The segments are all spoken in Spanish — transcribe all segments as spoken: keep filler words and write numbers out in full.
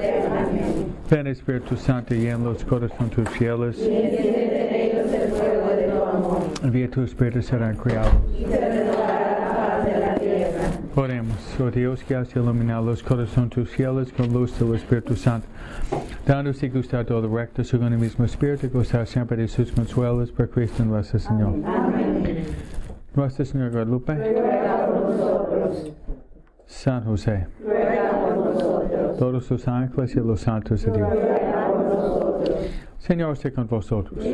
Ven Espíritu Santo, llena los corazones tus fieles. Envía tu Espíritu, serán criados. Oremos, oh Dios, que has iluminado los corazones tus fieles con luz del Espíritu Santo, dándose gustar todo recto según el mismo Espíritu, gozar siempre de sus consuelos por Cristo nuestro Señor. Amén. Nuestra Señora Guadalupe, San José, todos los ángeles y los santos de Dios. Señor esté con vosotros.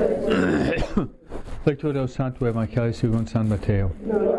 Lectura del Santo Evangelio según San Mateo.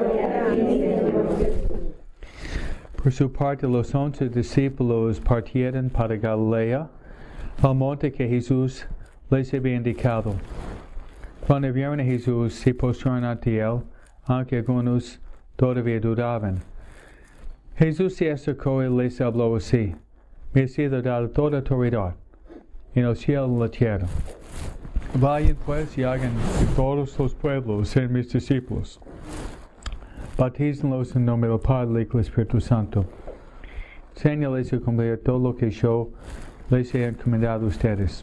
Por su parte, los once discípulos partieron para Galilea, al monte que Jesús les había indicado. Cuando vieron a Jesús, se postraron ante él, aunque algunos todavía dudaban. Jesús se acercó y les habló así: Me ha sido dada toda autoridad en el cielo y en la tierra. Vayan pues y hagan de todos los pueblos ser mis discípulos. Bautícenlos en nombre del Padre y del Espíritu Santo. Enséñales a cumplir todo lo que yo les he encomendado a ustedes.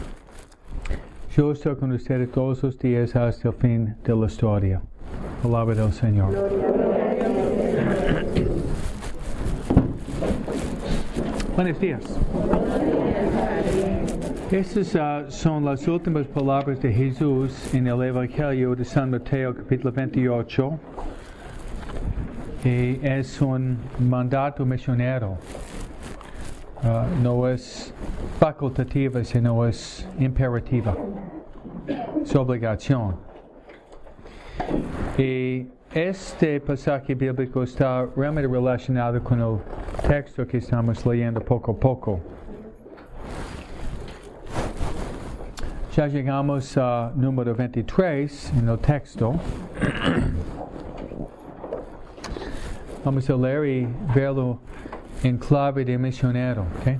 Yo estoy con ustedes todos los días hasta el fin de la historia. Palabra del Señor. Buenos días. Estas uh, son las últimas palabras de Jesús en el Evangelio de San Mateo, capítulo veintiocho. Y es un mandato misionero. Uh, no es facultativa, sino es imperativa. Es obligación. Y este pasaje bíblico está realmente relacionado con el texto que estamos leyendo poco a poco. Ya llegamos a número veintitrés en el texto. Vamos a leer y verlo en clave de misionero. ¿Okay?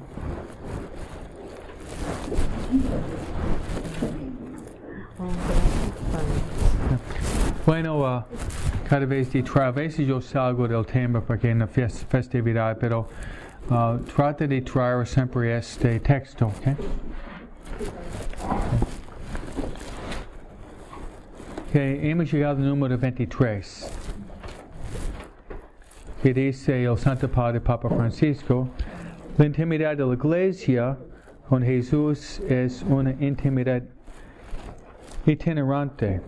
Bueno, uh, cada vez de traer, a veces yo salgo del tema porque es una fest- festividad, pero uh, trata de traer siempre este texto. ¿Okay? Okay, hemos llegado al número veintitrés. Que dice el Santo Padre Papa Francisco: la intimidad de la Iglesia con Jesús es una intimidad itinerante.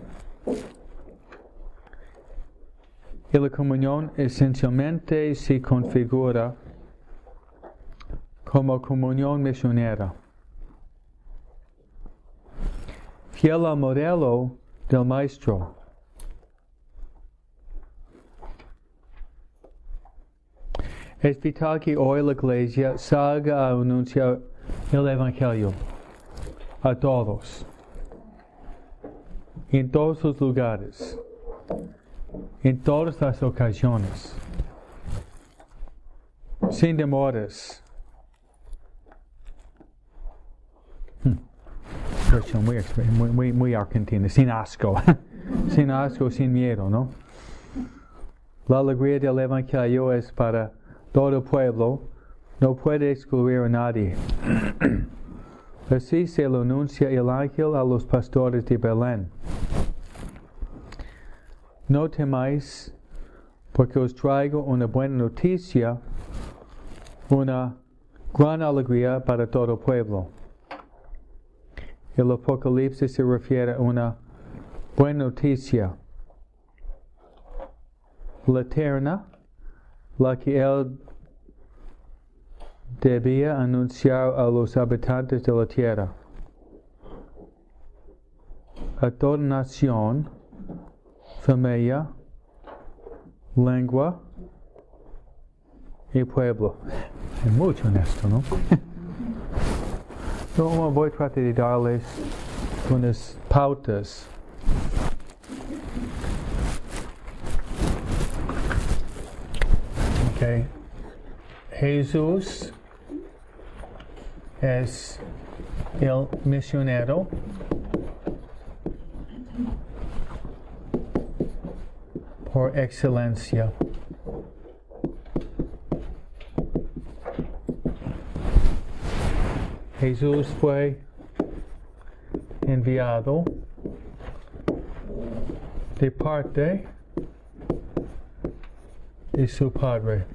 Y la comunión esencialmente se configura como comunión misionera. Fiel al modelo del Maestro. Es vital que hoy la Iglesia salga a anunciar el Evangelio a todos, en todos los lugares, en todas las ocasiones, sin demoras. Hmm. Muy, muy, muy, muy argentina, sin asco, sin asco, sin miedo, ¿no? La alegría del Evangelio es para todo el pueblo, no puede excluir a nadie. Así se lo anuncia el ángel a los pastores de Belén. No temáis, porque os traigo una buena noticia, una gran alegría para todo el pueblo. El Apocalipsis se refiere a una buena noticia, la eterna, la que él debía anunciar a los habitantes de la tierra, a toda nación, familia, lengua y pueblo. Hay mucho en esto, ¿no? Yo voy a tratar de darles unas pautas. Okay. Jesús es el misionero por excelencia. Jesús fue enviado de parte de su Padre.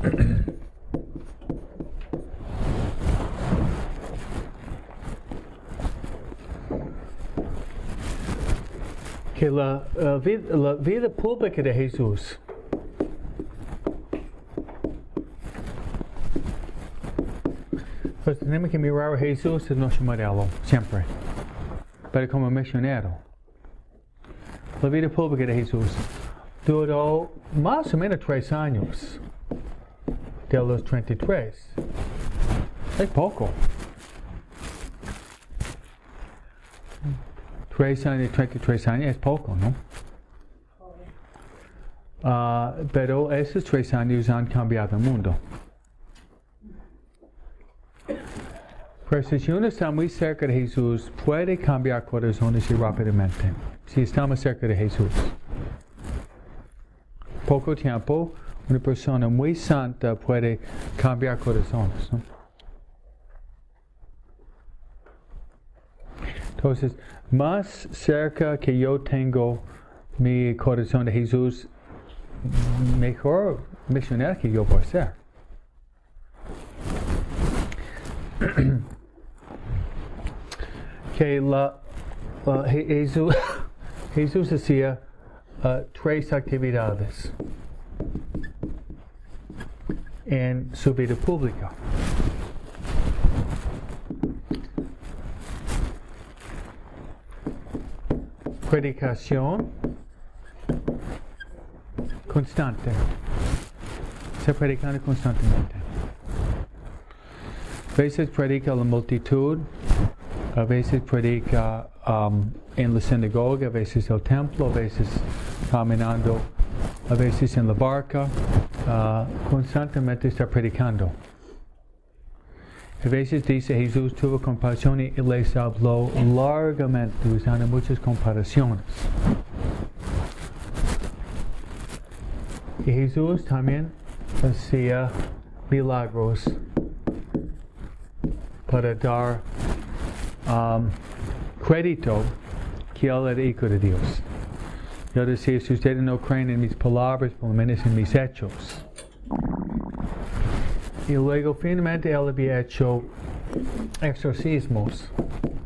Que la, uh, vida, la vida pública de Jesús pues tenemos que mirar a Jesús en nuestro modelo, siempre, pero como misionero. La vida pública de Jesús duró más o menos tres años, de los treinta y tres. Es poco. Tres años, treinta y tres años es poco, ¿no? Uh, pero esos tres años han cambiado el mundo. Pero si uno está muy cerca de Jesús, puede cambiar corazones y rápidamente. Si estamos cerca de Jesús. Poco tiempo, una persona muy santa puede cambiar corazones, ¿no? Entonces, más cerca que yo tengo mi corazón de Jesús, mejor misionero que yo voy a ser. Que la, uh, Jesús, Jesús hacía uh, tres actividades en su vida pública. Predicación constante. Se predicando constantemente. A veces predica a la multitud, a veces predica um, en la sinagoga, a veces en el templo, a veces caminando, a veces en la barca. Uh, constantemente está predicando. A veces dice Jesús tuvo compasión y les habló largamente, usando muchas comparaciones. Y Jesús también hacía milagros para dar um, crédito que Él era hijo de Dios. Yo decía, si ustedes no creen en mis palabras, por lo menos en mis hechos. Y luego finalmente Él había hecho exorcismos.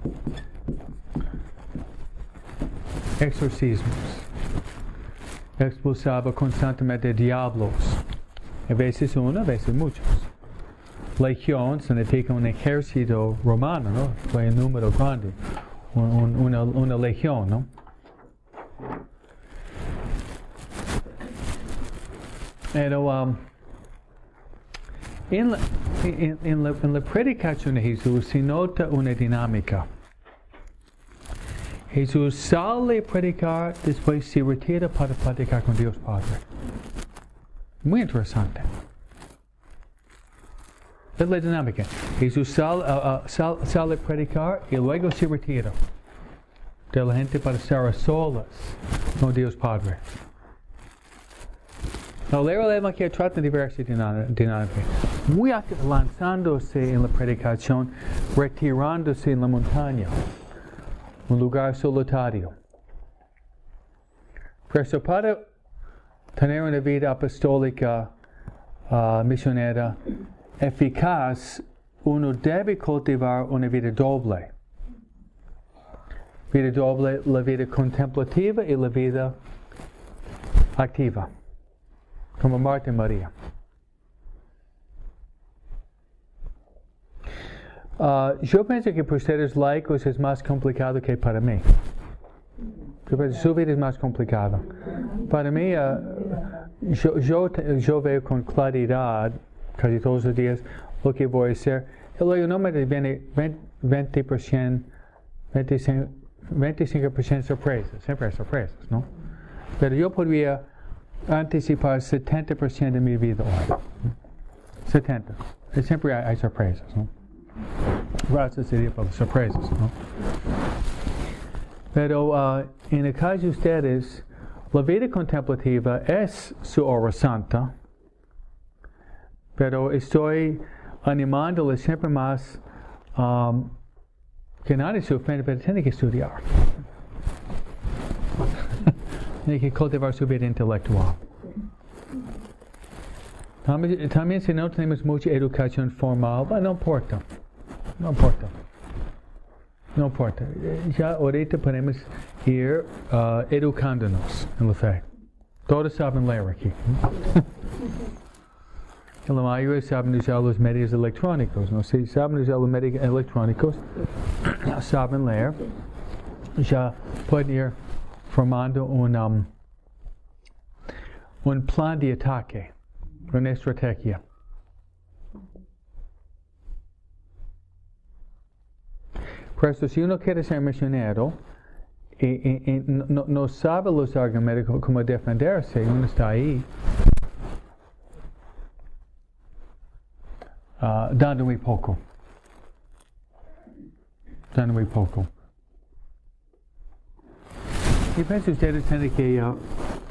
Exorcismos. Expulsaba constantemente diablos. A veces uno, a veces muchos. Legión significa un ejército romano, ¿no? Fue un número grande. Un, un, una, una legión, ¿no? Pero um, en, la, en, en, la, en la predicación de Jesús se nota una dinámica. Jesús sale a predicar, después se retira para platicar con Dios Padre. Muy interesante. Es la dinámica. Jesús sale, uh, uh, sal, sale a predicar y luego se retira de la gente para estar a solas con Dios Padre. Ahora el Evangelio trata de diversas dinámicas. Muy activo, lanzándose en la predicación, retirándose en la montaña, un lugar solitario. Pero para tener una vida apostólica, uh, misionera, eficaz, uno debe cultivar una vida doble. Vida doble, la vida contemplativa y la vida activa. Como Marta y María. Uh, yo pienso que para ustedes laicos es más complicado que para mí. Yo pienso que su vida es más complicada. Para mí, uh, yo, yo, yo veo con claridad, casi todos los días, lo que voy a hacer. Y luego no me viene veinte por ciento, veinticinco por ciento sorpresas. Siempre hay sorpresas, ¿no? Pero yo podría anticipar setenta por ciento de mi vida hoy. setenta. Y siempre hay, hay sorpresas, ¿no? Gracias sería por las sorpresas, ¿no? Pero uh, en el caso de ustedes, la vida contemplativa es su hora santa, pero estoy animándoles siempre más um, que nadie se ofende, pero tiene que estudiar. Tiene que cultivar su vida intelectual. También, también si no tenemos mucha educación formal, bueno, no importa. No importa. No importa. Ya ahorita podemos ir uh, educándonos en la fe. Todos saben leer aquí. La mayoría saben usar los medios electrónicos. ¿No? Si saben usar los medios electrónicos, saben leer, ya pueden ir formando un, um, un plan de ataque, una estrategia. Por eso, si uno quiere ser misionero y, y, y no, no sabe los argumentos cómo defenderse, uno está ahí uh, dando muy poco. Dando muy poco. Y pienso ustedes tienen que uh,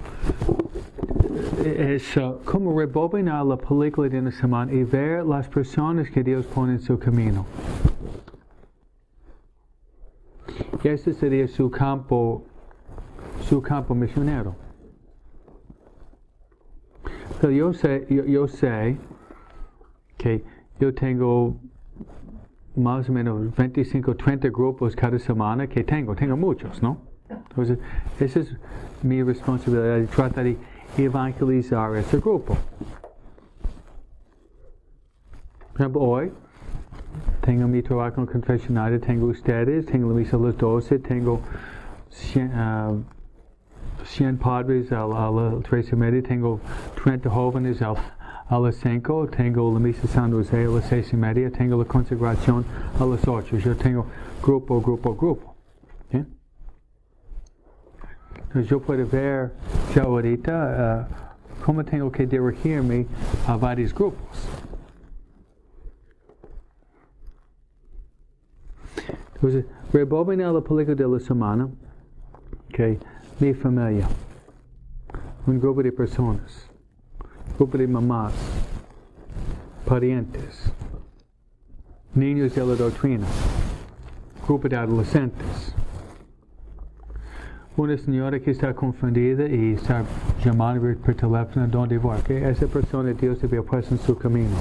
es uh, como rebobinar la película de una semana y ver las personas que Dios pone en su camino. Y ese sería su campo, su campo misionero. Pero yo sé, yo, yo sé que yo tengo más o menos veinticinco, treinta grupos cada semana que tengo, tengo muchos, ¿no? Entonces, esa es mi responsabilidad, tratar de evangelizar ese grupo. Por ejemplo, hoy tengo mi trabajo en confesionario, tengo ustedes, tengo la misa a las doce, tengo cien, uh, cien padres a, a las tres y media, tengo treinta jóvenes a, a las cinco, tengo la misa San José a las seis y media, tengo la consagración a las ocho. Yo tengo grupo, grupo, grupo. ¿Sí? Entonces yo puedo ver ya ahorita uh, cómo tengo que dirigirme a varios grupos. Entonces, rebobinar la película de la semana, okay, mi familia, un grupo de personas, un grupo de mamás, parientes, niños de la doctrina, grupo de adolescentes, una señora que está confundida y está llamando por teléfono, ¿dónde voy? Okay, esa persona Dios había puesto en su camino.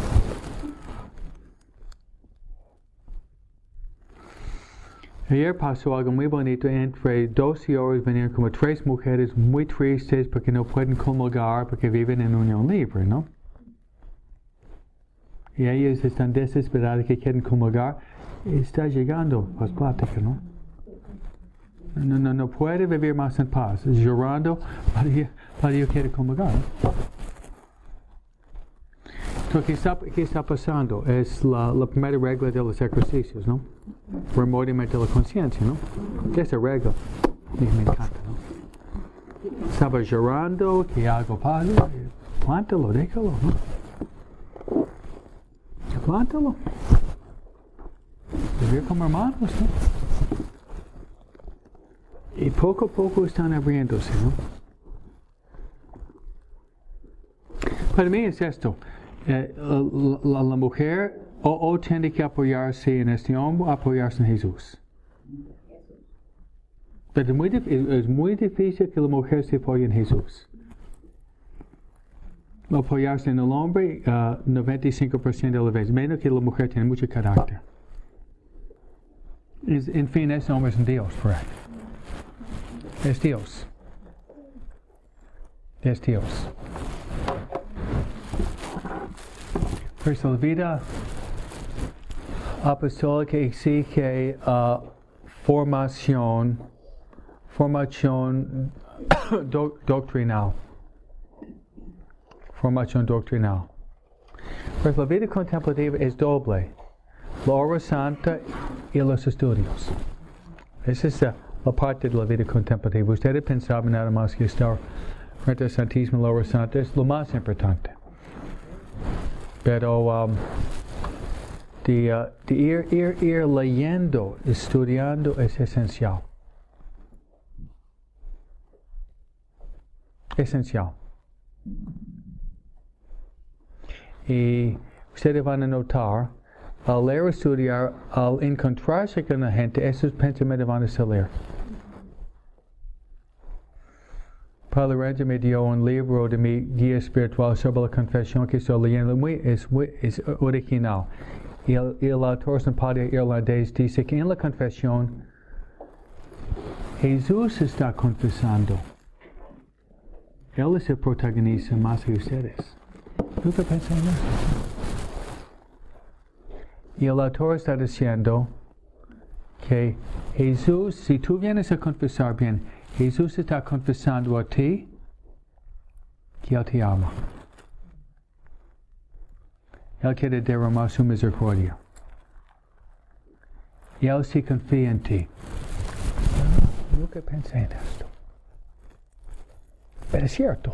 Ayer pasó algo muy bonito, entre doce horas venían como tres mujeres muy tristes porque no pueden comulgar porque viven en unión libre, ¿no? Y ellas están desesperadas que quieren comulgar y está llegando las pláticas, ¿no? No, no, no puede vivir más en paz, llorando para yo, para yo quiero comulgar, ¿no? Entonces, ¿qué está, qué está pasando? Es la, la primera regla de los ejercicios, ¿no? Remordimiento de la conciencia, ¿no? Esa regla me, me encanta, ¿no? Estaba llorando, que hago padre, plántalo, déjalo, ¿no? Plántalo. Vivir como hermanos, ¿no? Y poco a poco están abriéndose, ¿no? Para mí es esto. Eh, la, la mujer o, o tiene que apoyarse en este hombre o apoyarse en Jesús. Pero es muy, es muy difícil que la mujer se apoye en Jesús. Apoyarse en el hombre, uh, noventa y cinco por ciento de las veces, menos que la mujer tiene mucho carácter. Es, en fin, ese hombre es un Dios, por ahí. Es Dios. Es Dios. Pues la vida apostólica exige uh, formación, formación do, doctrinal. Formación doctrinal. Pues la vida contemplativa es doble. La hora santa y los estudios. Esa es la, la parte de la vida contemplativa. Ustedes pensaban nada más que estar frente al Santísimo, la hora santa es lo más importante. Pero um, de, uh, de ir, ir, ir leyendo, estudiando es esencial. Esencial. Y ustedes van a notar al leer o estudiar, al encontrarse con la gente, esos pensamientos van a salir. Padre Renzo me dio un libro de mi guía espiritual sobre la confesión que estoy leyendo, muy, es, muy, es original. Y el, el autor es un padre irlandés, dice que en la confesión Jesús está confesando. Él es el protagonista más que ustedes. Nunca pensé en eso. Y el autor está diciendo que Jesús, si tú vienes a confesar bien, Jesús está confesando a ti que Él te ama. Él quiere derramar su misericordia. Y Él sí confía en ti. Nunca pensé en esto. Pero es cierto.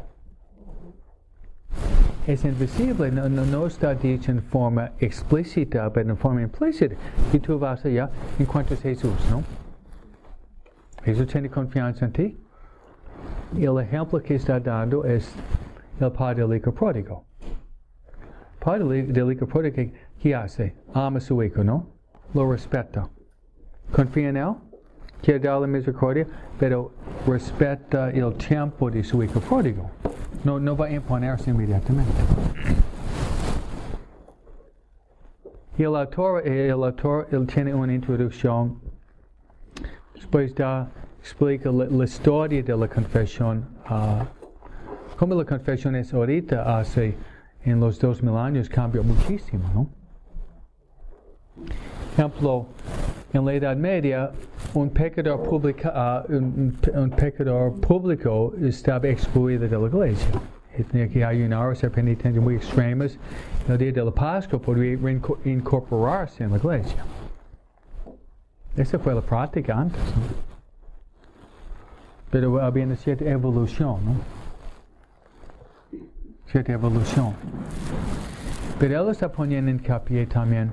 Es invisible, no, no, no está dicho en forma explícita, pero en forma implícita. Y tú vas allá y encuentras a Jesús, ¿no? Jesús tiene confianza en ti. Y el ejemplo que está dando es el padre del hijo pródigo. El padre del hijo pródigo, ¿qué hace? Ama a su hijo, ¿no? Lo respeta. Confía en él. Quiere darle misericordia, pero respeta el tiempo de su hijo pródigo. No, no va a imponerse inmediatamente. Y el autor, el autor él tiene una introducción. Después da, explica la, la historia de la confesión. Uh, como la confesión es ahorita, hace en los dos mil años, cambió muchísimo, ¿no? Ejemplo, en la Edad Media, un pecador, publica, uh, un, un pecador público estaba excluido de la iglesia. Tenía que ayunar, hacer penitencias muy extremas. El día de la Pascua podría reincorporarse en la iglesia. Esa fue la práctica antes, ¿no? Pero había una cierta evolución, ¿no? Cierta evolución. Pero él está poniendo hincapié también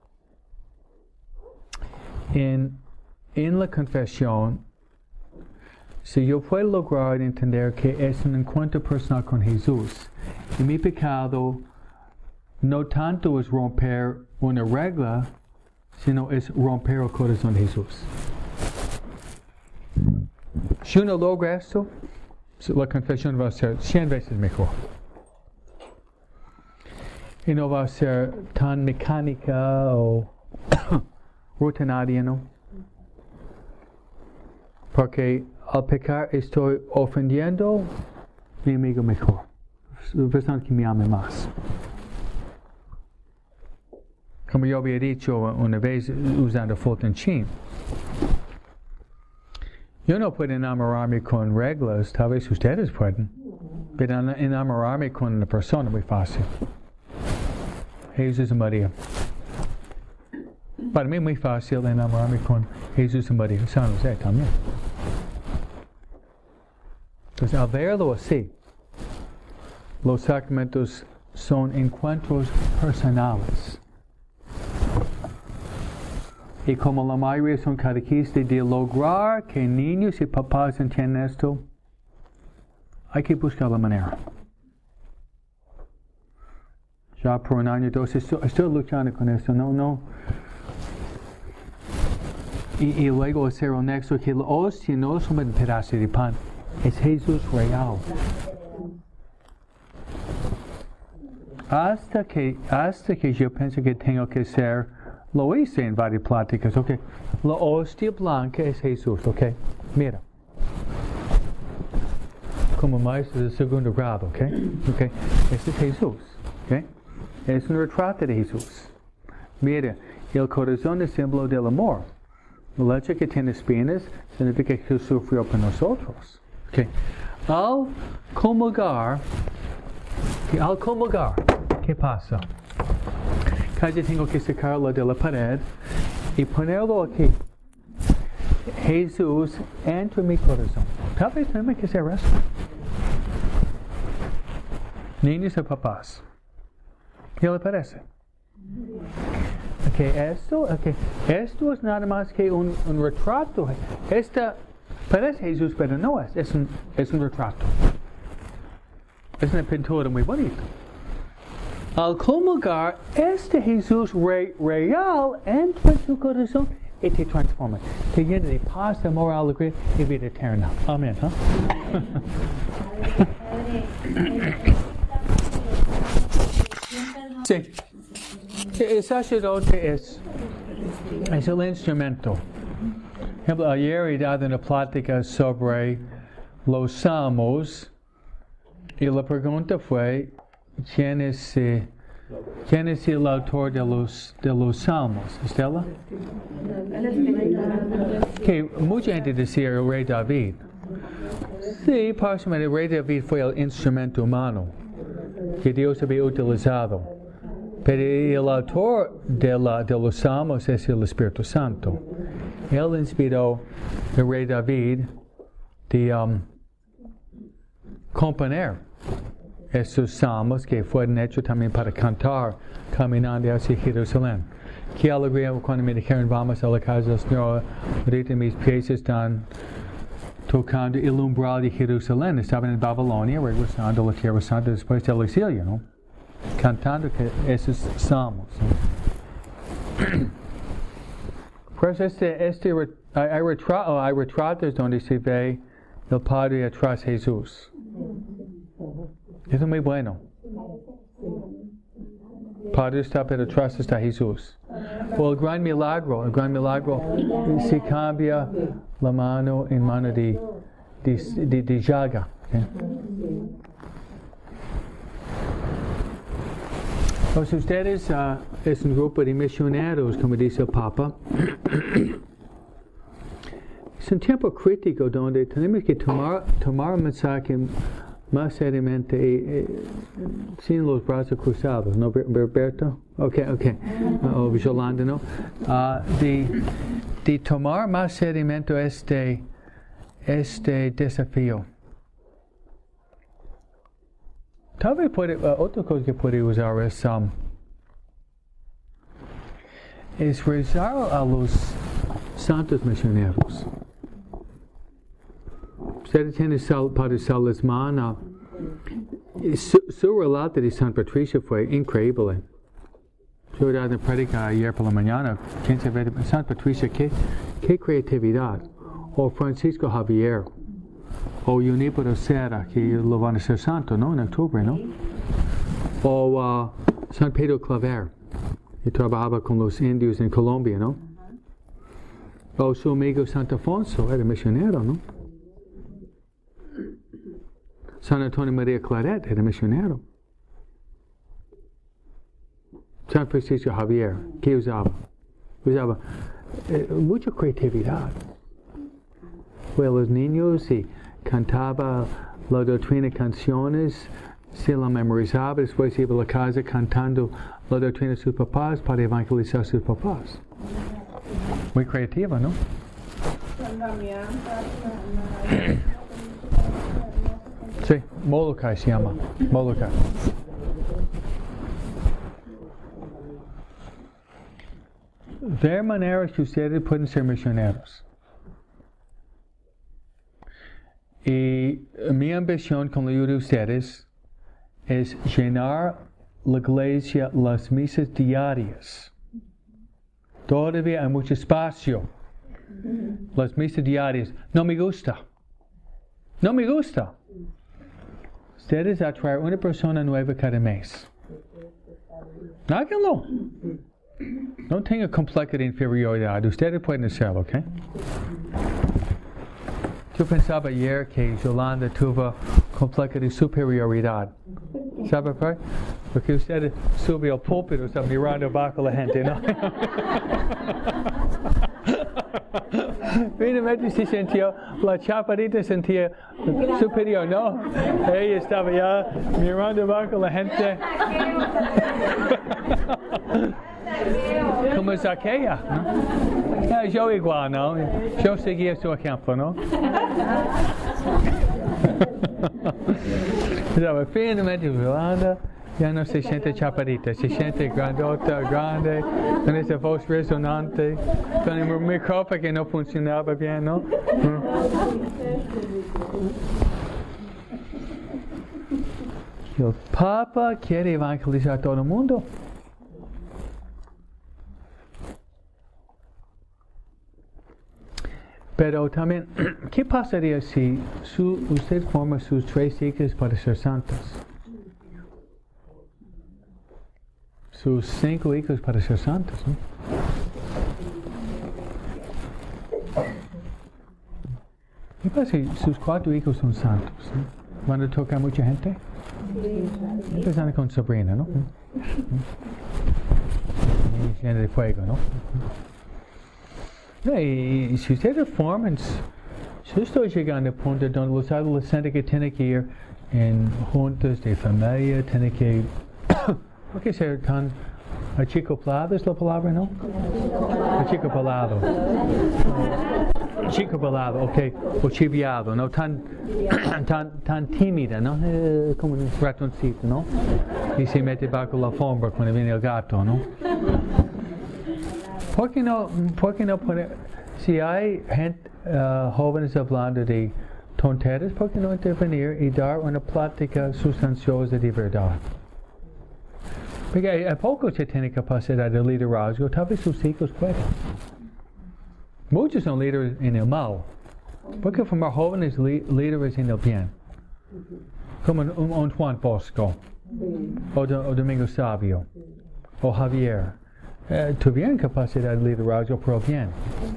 en, en la confesión. Si yo puedo lograr entender que es un encuentro personal con Jesús, y mi pecado no tanto es romper una regla, sino es romper el corazón de Jesús. Si uno logra esto, la confesión va a ser cien veces mejor. Y no va a ser tan mecánica o rutinaria, ¿no? Porque al pecar estoy ofendiendo a mi amigo mejor, la persona que me ame más. Como yo había dicho una vez usando Fulton Sheen, yo no puedo enamorarme con reglas, tal vez ustedes pueden, pero enamorarme con una persona muy fácil. Jesús y María. Para mí es muy fácil enamorarme con Jesús y María, San José también. Entonces, al verlo así, los sacramentos son encuentros personales. Y como la mayoría son catequistas, de lograr que niños y papás entiendan esto, hay que buscar la manera. Ya por un año o dos estoy, estoy luchando con esto, no, no. Y, y luego ser honesto que la hostia no es un pedazo de pan, es Jesús real. Hasta que, hasta que yo pienso que tengo que ser, lo hice en varias pláticas, ok. La hostia blanca es Jesús, ok. Mira. Como maestro de segundo grado, ok. Ok. Ese es Jesús, ok. Es un retrato de Jesús. Mira, el corazón es símbolo del amor. La leche que tiene espinas significa que Jesús sufrió por nosotros. Okay. Al comulgar, que al comulgar, ¿qué pasa? Casi tengo que sacarlo de la pared y ponerlo aquí. Jesús entra en mi corazón. Tal vez tenemos que hacer eso. Niños y papás. ¿Qué le parece? Okay, esto, okay. Esto es nada más que un, un retrato. Esta parece Jesús, pero no es. Es un, es un retrato. Es una pintura muy bonita. al comulgar, este Jesús re, real entra en su corazón y te transforma. Te llena de paz, de amor, alegría y vida eterna. Amén. ¿huh? Sí. El sacerdote es, es el instrumento. Por ejemplo, ayer he dado una plática sobre los salmos y la pregunta fue ¿quién es, eh, ¿quién es el autor de los, de los salmos? ¿Estela? Que mucha gente decía el rey David. Sí, parcialmente el rey David fue el instrumento humano que Dios había utilizado. Pero el autor de, la, de los salmos es el Espíritu Santo. Él inspiró el rey David de um, componer esos salmos que fueron hechos también para cantar caminando hacia Jerusalén. Qué alegría cuando me dijeron vamos a la casa del Señor, ahorita mis pies están tocando el umbral de Jerusalén. Estaban en Babilonia, regresando a la Tierra Santa después del exilio, ¿no? Cantando que esos salmos. Pues este, este hay, hay, retra, oh, hay retratos donde se ve el Padre atrás de Jesús. Eso es muy bueno. Padre está, pero atrás está Jesús. O el gran milagro, el gran milagro, se cambia la mano en mano de, de, de, de llaga. ¿Okay? Pues ustedes uh, es un grupo de misioneros, como dice el Papa. Es un tiempo crítico donde tenemos que tomar, tomar un mensaje más seriamente eh, sin los brazos cruzados, ¿no, Roberto? Ok, ok. Uh, o Yolanda, ¿no? Uh, de, de tomar más seriamente este, este desafío. Tal vez puede, uh, otra cosa que puede usar es, um, es rezar a los santos misioneros. Ustedes tienen sal, Padre Salesman, uh, su, su relato de San Patricio fue increíble. Yo he dado una prédica ayer por la mañana, ¿quién se ve? San Patricio, ¿qué, qué creatividad? O Francisco Javier. O Junípero Serra, que lo van a ser santo, ¿no? En octubre, ¿no? O uh, San Pedro Claver, que trabajaba con los indios en Colombia, ¿no? O su amigo Santo Afonso, era misionero, ¿no? San Antonio María Claret, era misionero. San Francisco Javier, ¿qué usaba? Usaba eh, mucha creatividad. Fue a los niños y cantaba la doctrina canciones, se la memorizaba, después iba a la casa cantando la doctrina de sus papás para evangelizar a sus papás. Muy creativa, ¿no? Sí, Molokai se llama, Molokai. Ver maneras que ustedes pueden ser misioneros. Y mi ambición con la ayuda de ustedes es llenar la iglesia, las misas diarias. Todavía hay mucho espacio. Las misas diarias. No me gusta. No me gusta. Ustedes atraer una persona nueva cada mes. Háganlo. No tenga complejo de inferioridad. Ustedes pueden hacerlo, ¿ok? Yo pensaba ayer que Yolanda tuvo complejo de superioridad. ¿Sabe por qué? Porque usted sube al púlpito, está mirando abajo a la gente, ¿no? Finalmente se sintió, la chaparrita sentía superior, ¿no? Ella estaba ya mirando abajo a la gente. Como Zaquea, ¿no? Yeah, yo igual, ¿no? Yo seguía su ejemplo, ¿no? Pero finalmente Yolanda ya no se siente chaparrita, se siente grandota, grande, con esa voz resonante, con el micrófono que no funcionaba bien, ¿no? El Papa quiere evangelizar a todo el mundo. Pero también, ¿qué pasaría si su, usted forma sus tres hijas para ser santos? Sus cinco hijos para ser santos, ¿no? ¿Qué pasa si sus cuatro hijos son santos? ¿No? ¿Van a tocar mucha gente? Empezando con Sabrina, ¿no? Y llena de fuego, ¿no? Y, y si ustedes forman, yo estoy llegando al punto donde los adolescentes que tienen que ir en juntas de familia, tienen que, ¿por qué ser tan achicoplado es la palabra, no? Achicopalado. Achicopalado, ok, o chiviado, no tan, tan, tan tímida, ¿no? Eh, como un ratoncito, ¿no? Y se mete bajo la alfombra cuando viene el gato, ¿no? ¿Por qué no, por qué no poner, si hay gente, uh, jóvenes hablando de tonterías, ¿por qué no intervenir y dar una plática sustanciosa de verdad? Porque a poco se tiene capacidad de liderazgo, tal vez sus hijos puedan. Muchos son líderes en el mal. ¿Por qué formar jóvenes li- líderes en el bien? Como un, un Juan Bosco, o, do, o Domingo Sabio, o Javier. Eh, tuvieron capacidad de liderazgo por el bien.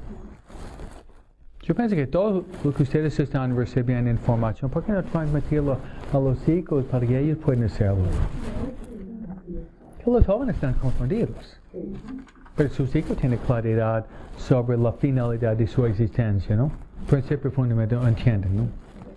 Yo pienso que todo lo que ustedes están recibiendo información, ¿por qué no transmitirlo a los hijos para que ellos puedan hacerlo? Que los jóvenes están confundidos. Pero sus hijos tienen claridad sobre la finalidad de su existencia, ¿no? Principio fundamental, entienden, ¿no?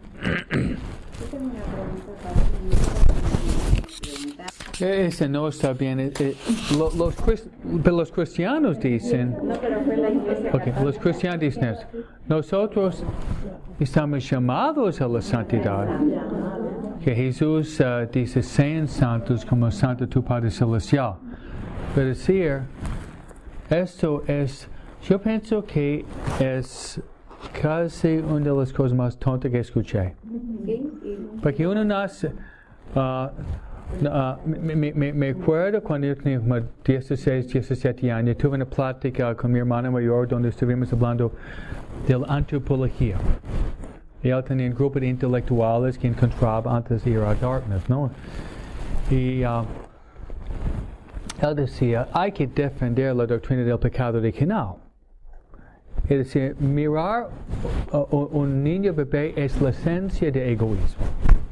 Ese no está bien. Eh, eh, lo, los, pero los cristianos dicen, okay, los cristianos dicen eso. Nosotros estamos llamados a la santidad. Que Jesús uh, dice, sean santos como santo tu Padre Celestial. Pero decir, esto es, yo pienso que es casi una de las cosas más tontas que escuché. Porque uno nace... Uh, Uh, me, me, me acuerdo cuando yo tenía como dieciséis, diecisiete años, tuve una plática con mi hermana mayor donde estuvimos hablando de la antropología. Y él tenía un grupo de intelectuales que encontraba antes de ir a Dartmouth, ¿no? Y uh, él decía, hay que defender la doctrina del pecado original. Es decir, mirar a uh, un niño bebé es la esencia de egoísmo.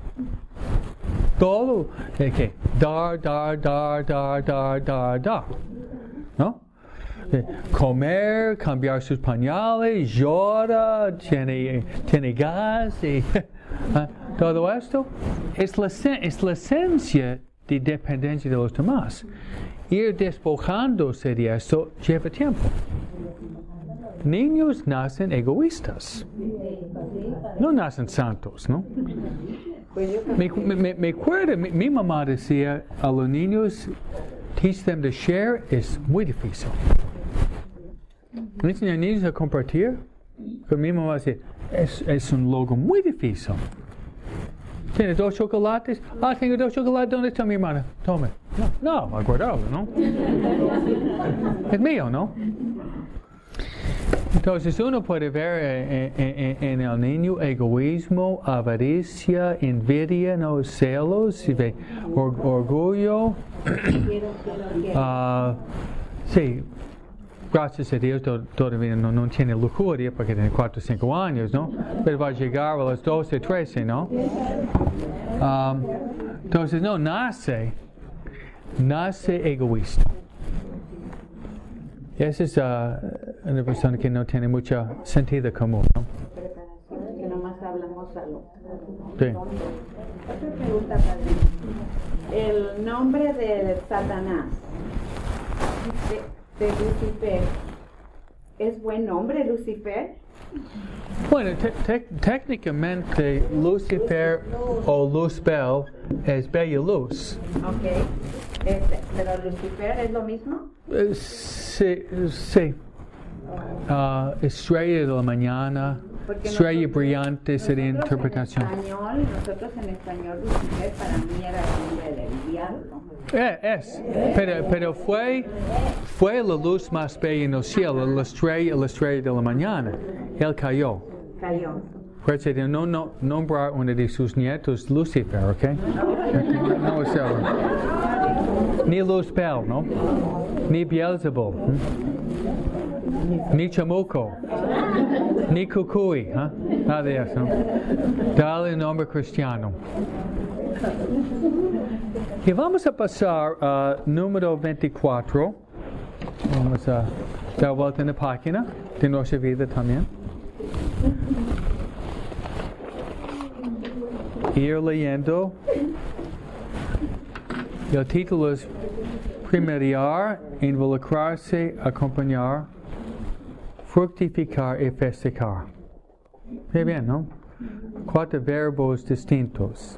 Todo, eh, ¿qué? Dar, dar, dar, dar, dar, dar, dar. ¿No? Eh, comer, cambiar sus pañales, llora, tiene, tiene gas, y, uh, todo esto es la, es la esencia de dependencia de los demás. Ir despojándose de esto lleva tiempo. Niños nacen egoístas. No nacen santos, ¿no? Me, me, me acuerdo, mi, mi mamá decía a los niños, teach them to share es muy difícil. Enseñar a niños a compartir, pero mi mamá decía, es, es un logro muy difícil. ¿Tiene dos chocolates? Ah, tengo dos chocolates, ¿dónde está mi hermana? Tome. No, no, a guardarlo, ¿no? Es mío, ¿no? Entonces uno puede ver en, en, en el niño egoísmo, avaricia, envidia, no celos, or, orgullo. uh, sí, gracias a Dios todavía no, no tiene lujuria porque tiene cuatro o cinco años, ¿no? Pero va a llegar a los doce, trece, ¿no? Um, entonces no, nace, nace egoísta. Esa es uh, una persona que no tiene mucho sentido común, ¿no? Que nomás hablamos a lo. Sí. Otra pregunta, padre. El nombre de Satanás, de, de Lucifer, ¿es buen nombre, Lucifer? Bueno, te, te, técnicamente Lucifer o Luzbel es bella luz. Ok. Este, ¿Pero Lucifer es lo mismo? Uh, sí, sí. Uh, estrella de la mañana. Porque Estrella nosotros- brillante sería nosotros interpretación. En español, nosotros en español, Lucifer para mí era el nombre del diablo. Eh, es, pero, pero fue, fue la luz más bella en el cielo, la estrella, la estrella de la mañana. Él cayó. Cayó. Por eso de no, no nombrar uno de sus nietos Lucifer, ¿ok? No es él. Ni Luzbel, ¿no? Ni Beelzebub. ¿eh? Ni Chamuco. Ni Cucuy, ¿eh? Nada de eso. Dale nombre cristiano. Y vamos a pasar a número veinticuatro. Vamos a dar vuelta en la página de nuestra vida también. Ir leyendo. El título es Primeriar, Involucrarse, Acompañar, Fructificar y Festejar. Muy bien, ¿no? Cuatro verbos distintos.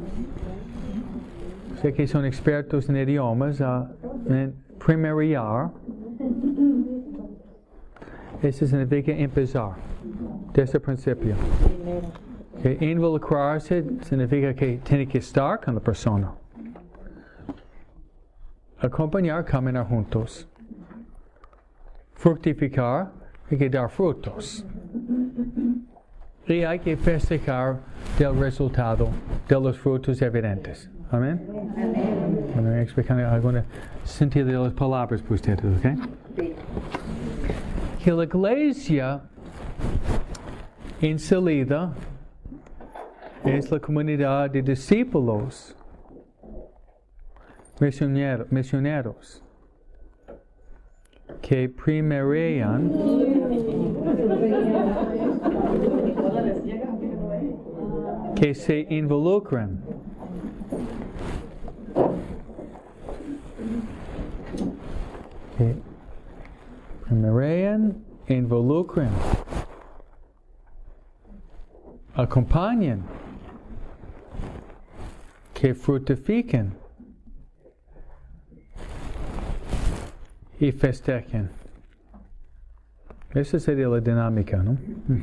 Sé que son expertos en idiomas. Uh, en primeriar, eso significa empezar, desde el principio. Okay. Involucrarse significa que tiene que estar con la persona. Acompañar, caminar juntos. Fructificar, hay que dar frutos. Y hay que festejar del resultado de los frutos evidentes. Amén. Bueno, voy a explicar algún sentido de las palabras para ustedes, ¿ok? Sí. Que la iglesia en salida es la comunidad de discípulos, misioneros, misioneros que primerían que se involucran que primerían, involucran, acompañan, que fructifiquen y festejen. Esa sería la dinámica, ¿no?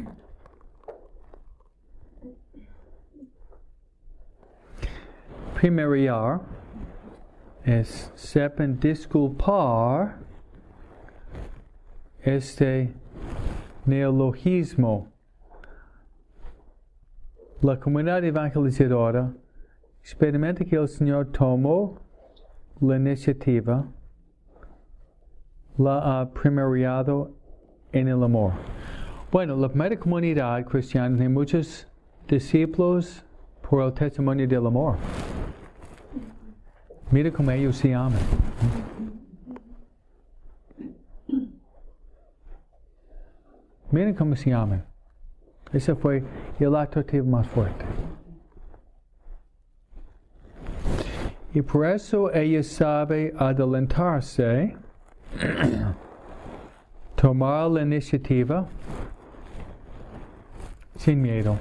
Primeriar es sepan disculpar este neologismo. La comunidad evangelizadora experimenta que el Señor tomó la iniciativa, la ha primeriado en el amor. Bueno, la primera comunidad cristiana tiene muchos discípulos por el testimonio del amor. Mira cómo ellos se aman. Miren cómo se aman. Ese fue el atractivo más fuerte. Y por eso ella sabe adelantarse, tomar la iniciativa sin miedo.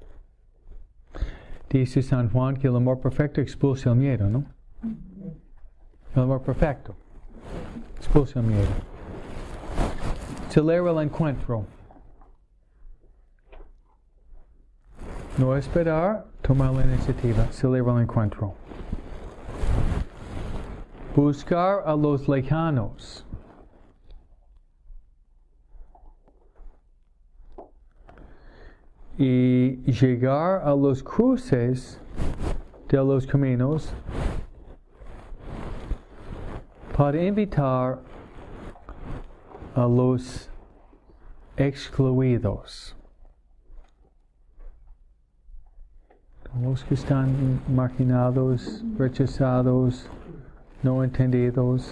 Dice San Juan que el amor perfecto expulsa el miedo, ¿no? El amor perfecto expulsa el miedo. Celebra el encuentro. No esperar, tomar la iniciativa, celebra el encuentro. Buscar a los lejanos. Y llegar a los cruces de los caminos para invitar a los excluidos. Los que están marginados, rechazados, no entendidos.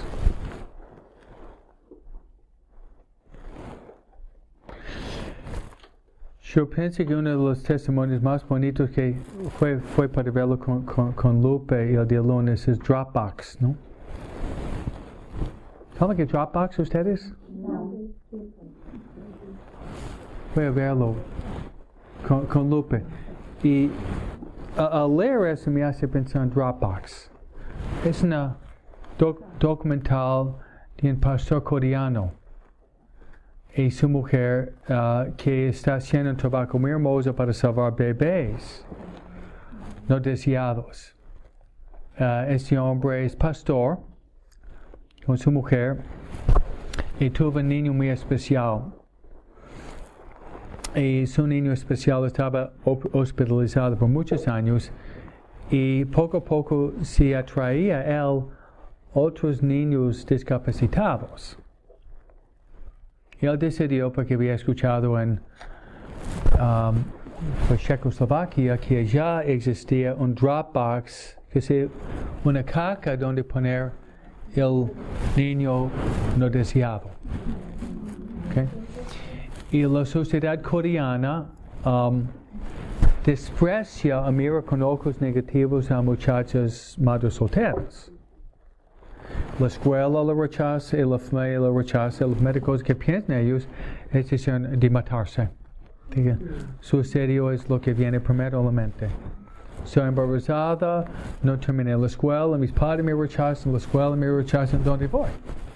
Yo pienso que uno de los testimonios más bonitos que fue, fue para verlo con, con, con Lupe el día lunes es Dropbox, ¿no? ¿Saben qué Dropbox ustedes? No. Voy a verlo con, con Lupe. Y al leer eso me hace pensar en Dropbox. Es una doc, documental de un pastor coreano. y su mujer uh, que está haciendo un trabajo muy hermoso para salvar bebés no deseados. Uh, este hombre es pastor con su mujer y tuvo un niño muy especial. Y su niño especial estaba hospitalizado por muchos años y poco a poco se atraía a él otros niños discapacitados. Y él decidió, porque había escuchado en um, pues Checoslovaquia que ya existía un Dropbox, que es una caja donde poner el niño no deseado. Okay. Y la sociedad coreana um, desprecia o mira con ojos negativos a muchachas madres solteras. La escuela lo rechaza, y la familia lo rechaza, los médicos que piensan ellos es decir, de matarse. Diga, su serio es lo que viene primero a la mente. Soy embarazada, no terminé la escuela, mis padres me rechazan, la escuela me rechazan, ¿dónde voy?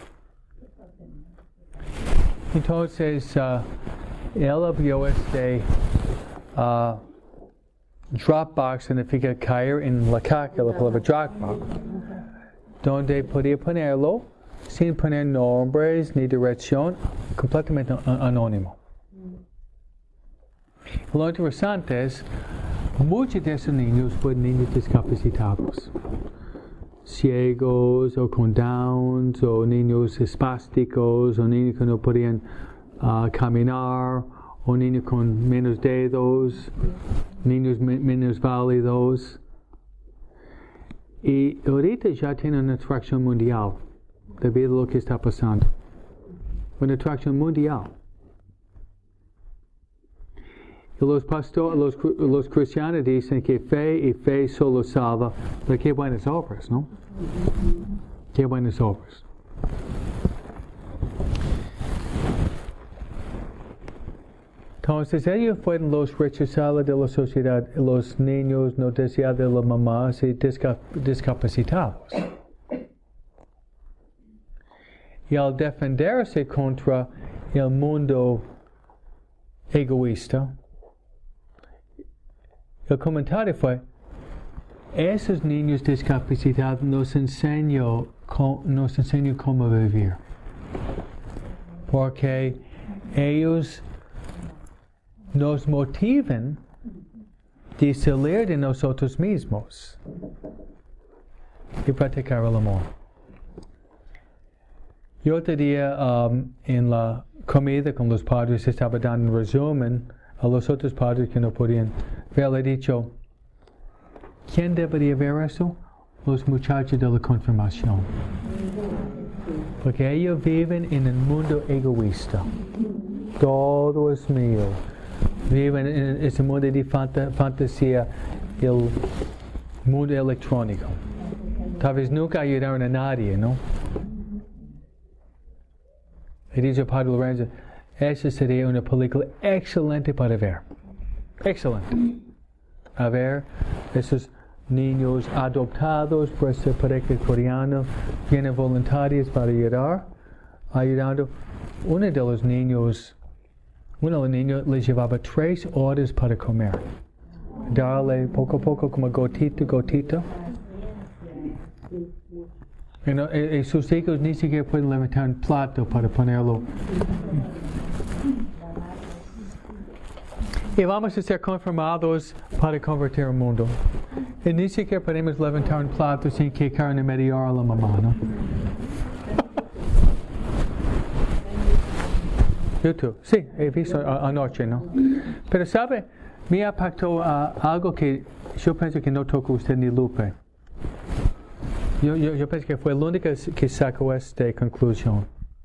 Entonces, uh, él abrió este uh, Dropbox, significa caer en la caja, la palabra Dropbox, donde podía ponerlo sin poner nombres ni dirección, completamente anónimo. Lo interesante es, muchos de esos niños fueron niños discapacitados, ciegos o con Downs, o niños espásticos, o niños que no podían uh, caminar, o niños con menos dedos, niños me- menos válidos. Y ahorita ya tienen una atracción mundial debido a lo que está pasando. Una atracción mundial. Y los pastores, los, los cristianos dicen que fe y fe solo salva, pero qué buenas obras, ¿no? Qué buenas obras. Entonces ellos fueron los rechazados de la sociedad, los niños no deseados de la mamá y discap- discapacitados. Y al defenderse contra el mundo egoísta, el comentario fue, esos niños discapacitados nos enseñó, nos enseñó cómo vivir. Porque ellos nos motivan de salir de nosotros mismos y practicar el amor. Yo otro día um, en la comida con los padres estaba dando un resumen a los otros padres que no podían ver. Le he dicho, ¿quién debería ver eso? Los muchachos de la confirmación. Porque ellos viven en un mundo egoísta. Todo es mío. Viven en ese mundo de fanta- fantasía, el mundo electrónico. Tal vez nunca ayudaron a nadie, ¿no? Y dice el Padre Lorenzo, esa sería una película excelente para ver. Excelente. A ver, esos niños adoptados por esta pareja coreana, vienen voluntarios para ayudar, ayudando. Uno de los niños, uno de los niños les llevaba tres horas para comer. Darle poco a poco, como gotita, gotita. Y, no, y, y sus hijos ni siquiera pueden levantar un plato para ponerlo. Y vamos a ser confirmados para convertir el mundo. Y ni siquiera podemos levantar un plato sin que carne mediar a la mamá, ¿no? YouTube, sí, he visto a, anoche, ¿no? Pero sabe, me impactó uh, algo que yo pienso que no tocó usted ni Lupe. Yo, yo, yo pienso que fue el único que sacó esta conclusión.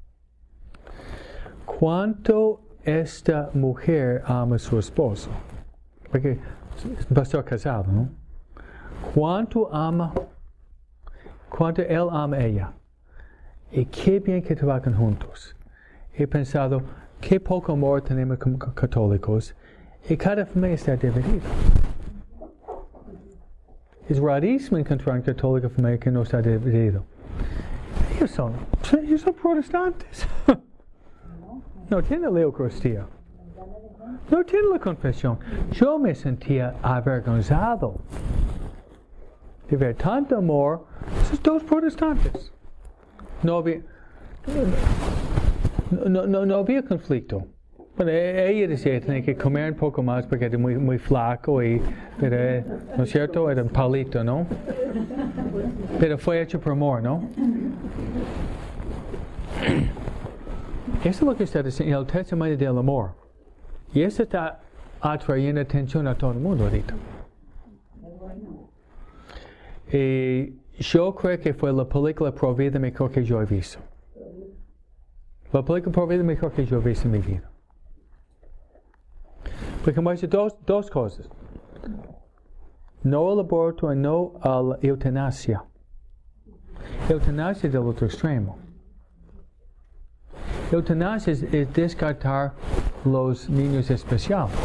¿Cuánto esta mujer ama a su esposo? Porque es un pastor casado, ¿no? ¿Cuánto ama? ¿Cuánto él ama a ella? Y qué bien que trabajan juntos. He pensado, qué poco amor tenemos como católicos y cada familia está dividida. Es rarísimo encontrar un católico familia que no está dividido. Ellos son, ellos son protestantes. No tiene la Eucaristía. No tiene la confesión. Yo me sentía avergonzado de ver tanto amor. Esos dos protestantes. No había, no, no, no había conflicto. Bueno, ella decía que tenía que comer un poco más porque era muy, muy flaco y, era, ¿no es cierto? Era un palito, ¿no? Pero fue hecho por amor, ¿no? Eso es lo que está diciendo, el testimonio del amor. Y eso está atrayendo atención a todo el mundo ahorita. Y yo creo que fue la película Pro Vida mejor que yo he visto. La película Pro Vida mejor que yo he visto en mi vida. Porque muestra dos, dos cosas. No al aborto y no a la eutanasia. Eutanasia del otro extremo. Eutanasia es, es descartar los niños especiales.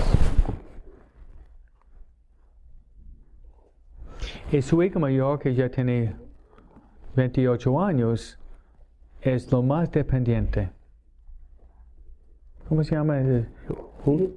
Y su hijo mayor, que ya tiene veintiocho años, es lo más dependiente. ¿Cómo se llama? ¿Who?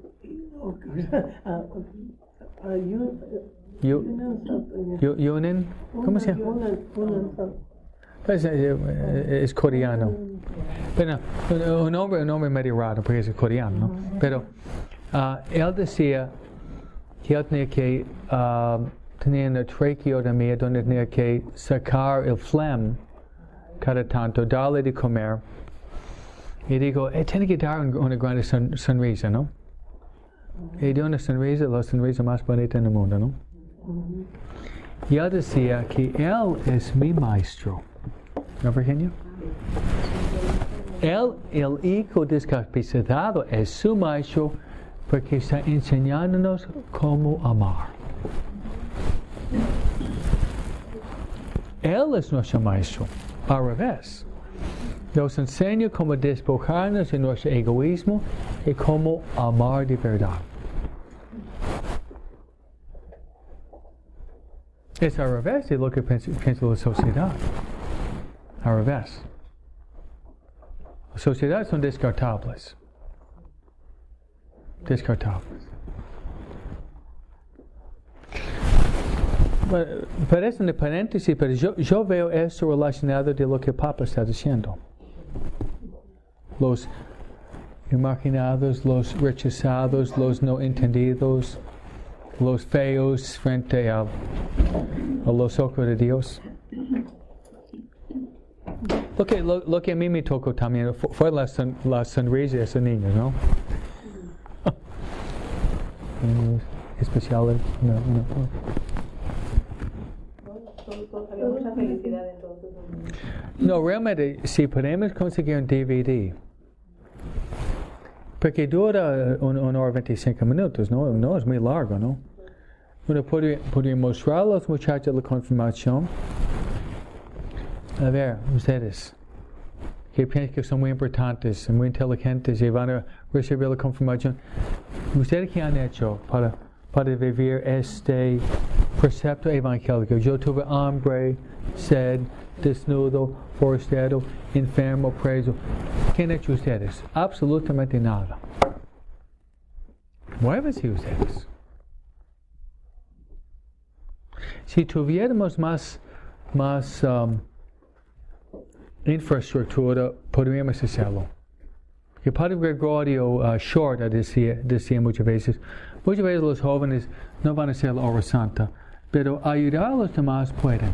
Yunin, ¿cómo se llama? Es, es coreano. Pero un hombre, un hombre medio raro porque es coreano, ¿no? Pero uh, él decía que él tenía que uh, tenía una traqueotomía donde tenía que sacar el phlegm cada tanto, darle de comer. Y digo, eh, tiene que dar una gran son, sonrisa, ¿no? Y dio una sonrisa, la sonrisa más bonita en el mundo, ¿no? Y él decía que él es mi maestro. ¿No, Virginia? Él, el hijo discapacitado, es su maestro porque está enseñándonos cómo amar. Él es nuestro maestro, al revés. Nos enseña cómo despojarnos de nuestro egoísmo y cómo amar de verdad. Es al revés de lo que piensa, piensa la sociedad. Al revés. Las sociedades son descartables. Descartables. Pero, pero es un paréntesis, pero yo, yo veo esto relacionado de lo que el Papa está diciendo. Los imaginados, los rechazados, los no entendidos, los feos frente a, a los ojos de Dios. Lo que, lo, lo que a mí me tocó también fue, fue la, son, la sonrisa de ese niño, ¿no? Especial, no, no. Había mucha felicidad entonces. No, realmente, si podemos conseguir un D V D, porque dura una hora veinticinco minutos, ¿no? No es muy largo, ¿no? Uno podría, podría mostrar a los muchachos la confirmación. A ver, ustedes, que piensan que son muy importantes, muy inteligentes y van a recibir la confirmación. ¿Ustedes qué han hecho para, para vivir este precepto evangélico? Yo tuve hambre, sed, desnudo, forastero, enfermo, preso. ¿Qué han hecho ustedes? Absolutamente nada. Muévense ustedes. Si tuviéramos más, más um, infraestructura, podríamos hacerlo. El Padre Gregorio uh, Short decía, decía muchas veces, muchas veces los jóvenes no van a hacer la hora santa, pero ayudar a los demás pueden.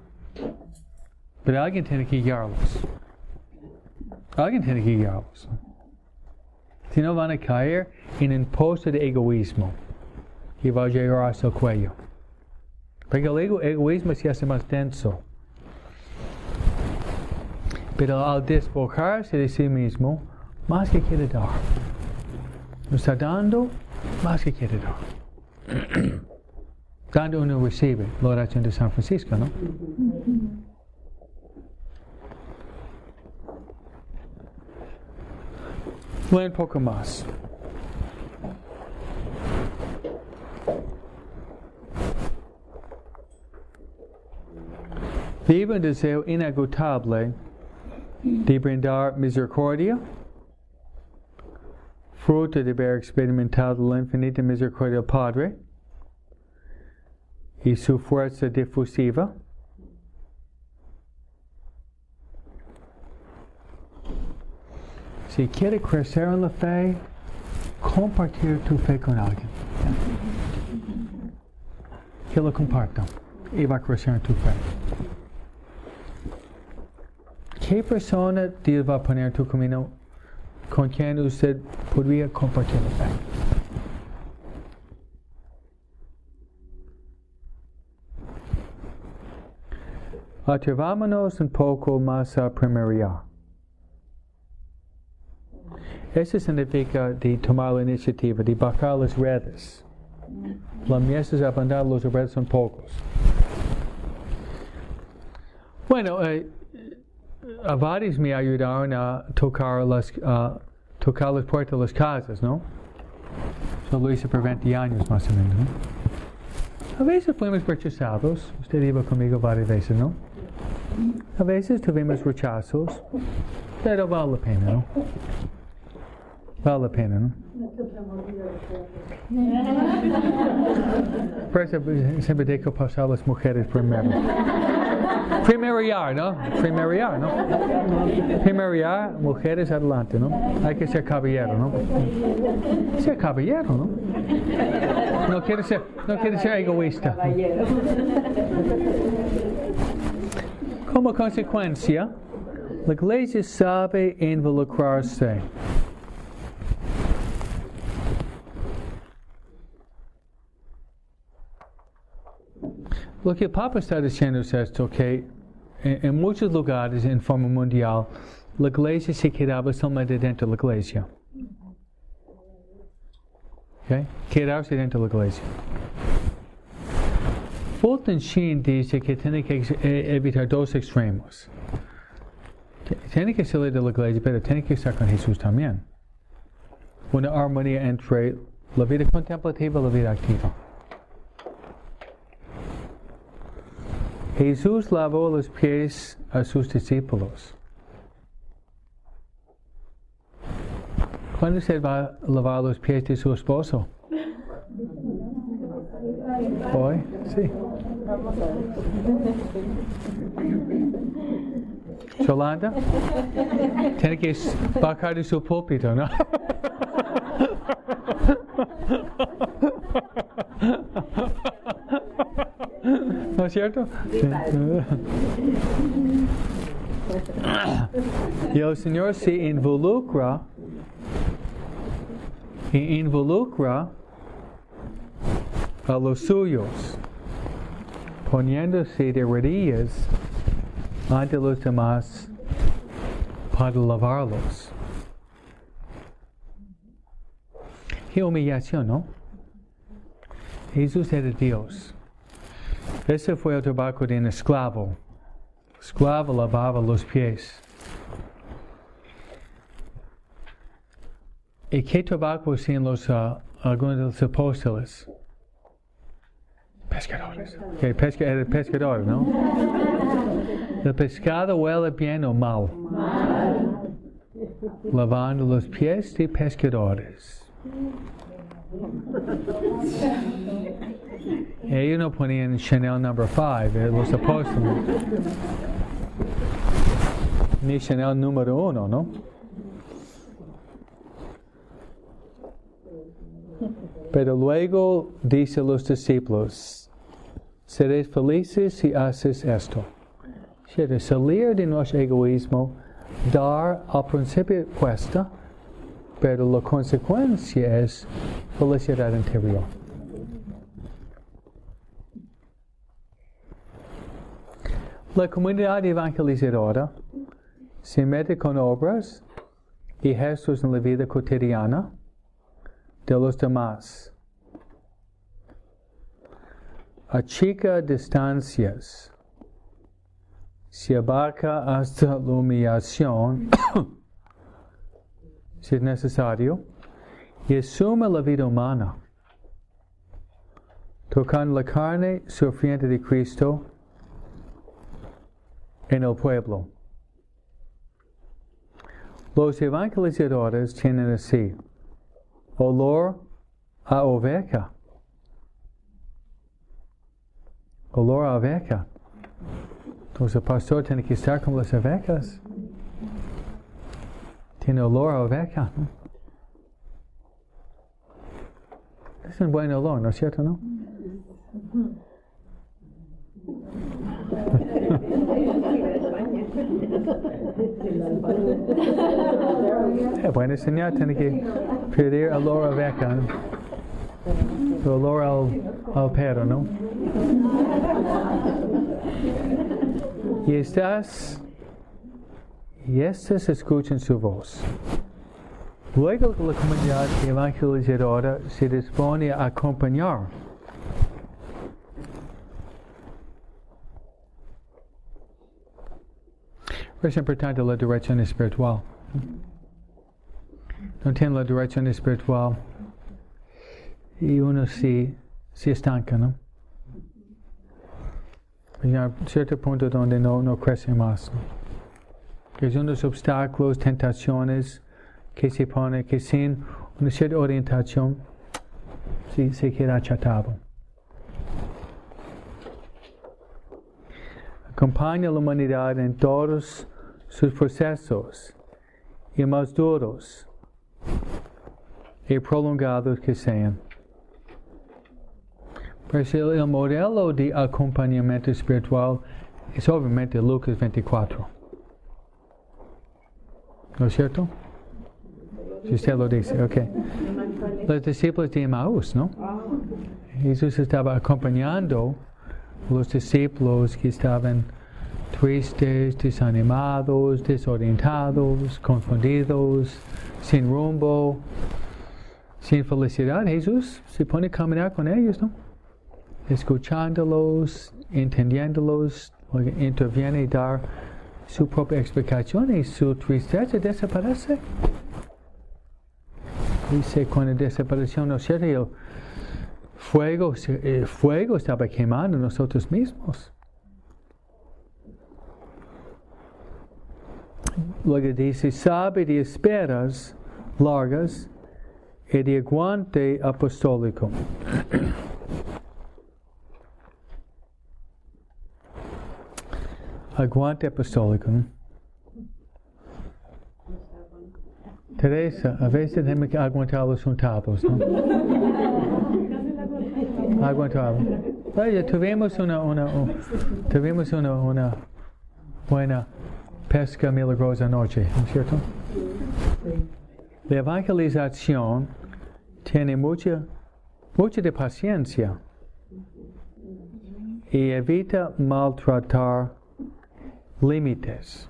Pero alguien tiene que guiarlos. Alguien tiene que guiarlos. Si no van a caer en un pozo de egoísmo que va a llegar hasta el cuello. Porque el ego, egoísmo se hace más denso. Pero al despojarse de sí mismo, más que quiere dar. No está dando, más que quiere dar. Dando uno recibe, la oración de San Francisco, ¿no? Un poco más. Vive un deseo inagotable de brindar misericordia, fruto de haber experimentado la infinita misericordia del Padre y su fuerza difusiva. Si quiere crecer en la fe, compartir tu fe con alguien. Que lo comparta y va a crecer en tu fe. ¿Qué persona Dios va a poner en tu camino con quien usted podría compartir la fe? Atrevámonos un poco más a primariar. Eso significa de tomar la iniciativa, de bajar las redes. Las mesas abandonar los redes son pocos. Bueno, eh, a varios me ayudaron a tocar las, uh, tocar las puertas de las casas, ¿no? Yo lo hice por veinte años más o menos, ¿no? A veces fuimos rechazados. Usted iba conmigo varias veces, ¿no? A veces tuvimos rechazos, pero vale la pena, ¿no? Vale la pena, ¿no? Por eso siempre dejo pasar las mujeres primero. Primeriar, ¿no? Primeriar, ¿no? Primeriar, mujeres adelante, ¿no? Hay que ser caballero, ¿no? Ser caballero, ¿no? No quiere ser, no quiere ser egoísta. Como consecuencia, la iglesia sabe involucrarse. Lo que el Papa está diciendo es esto, que en, en muchos lugares en forma mundial, la iglesia se quedaba solamente dentro de la iglesia. Okay? Quedarse dentro de la iglesia. Fulton Sheen dice que tiene que evitar dos extremos. Tiene que salir de la iglesia, pero tiene que estar con Jesús también. Una armonía entre la vida contemplativa y la vida activa. Jesús lavó los pies a sus discípulos. ¿Cuándo se va a lavar los pies de su esposo? Hoy, sí. Yolanda, tiene que bajar de su púlpito, ¿no? ¿No es cierto? Y el Señor se involucra y involucra a los suyos, poniéndose de rodillas ante los demás para lavarlos. Qué humillación, ¿no? Jesús era Dios. Ese fue el trabajo de un esclavo. El esclavo lavaba los pies. ¿Y qué trabajo hacían los, uh, algunos de los apóstoles? Pescadores. Okay, pesca, era pescador, ¿no? ¿El pescado huele bien o mal? Mal. Lavando los pies de pescadores. Ellos no ponían Chanel number five, los apóstoles. Ni Chanel número uno, ¿no? Pero luego dice a los discípulos, seréis felices si haces esto. De salir de nuestro egoísmo, dar al principio cuesta, pero la consecuencia es felicidad interior. La comunidad evangelizadora se mete con obras y gestos en la vida cotidiana de los demás. Achica distancias. Se abarca hasta la humillación, si es necesario, y asume la vida humana, tocando la carne sufriente de Cristo en el pueblo. Los evangelizadores tienen así olor a oveja. Olor a oveja. Entonces el pastor tiene que estar con las ovejas. Tiene olor a oveja, ¿no? Es un buen olor, ¿no es cierto, no? Es buena señal, tiene que pedir olor a oveja, ¿no? Olor al, al perro, ¿no? Y estas, y estas escuchan su voz. Luego la comunidad evangelizadora se dispone a acompañar. Es importante la dirección espiritual. No tiene la dirección espiritual y uno se, se estanca, ¿no? Hay un cierto punto donde no, no crece más, ¿no? Que hay unos obstáculos, tentaciones que se pone, que sin una cierta orientación se, se queda achatado. Acompaña a la humanidad en todos sus procesos, y más duros y prolongados que sean. Pues el, el modelo de acompañamiento espiritual es obviamente Lucas veinticuatro. ¿No es cierto? Si usted lo dice, ok. Los discípulos de Emmaús, ¿no? Jesús estaba acompañando a los discípulos que estaban tristes, desanimados, desorientados, confundidos, sin rumbo, sin felicidad. Jesús se pone a caminar con ellos, ¿no? Escuchándolos, entendiéndolos, interviene y dar su propia explicación y su tristeza desaparece. Dice, cuando desapareció, ¿no es cierto? El fuego, el fuego estaba quemando nosotros mismos. Luego dice, sabe de esperas largas y de aguante apostólico. Aguante apostólico, ¿no? Teresa, a veces tenemos que aguantar los untados, ¿no? Aguantarlo. Oye, tuvimos una, una, un, tuvimos una, una buena pesca milagrosa anoche, ¿no es cierto? La evangelización tiene mucha, mucha de paciencia y evita maltratar límites.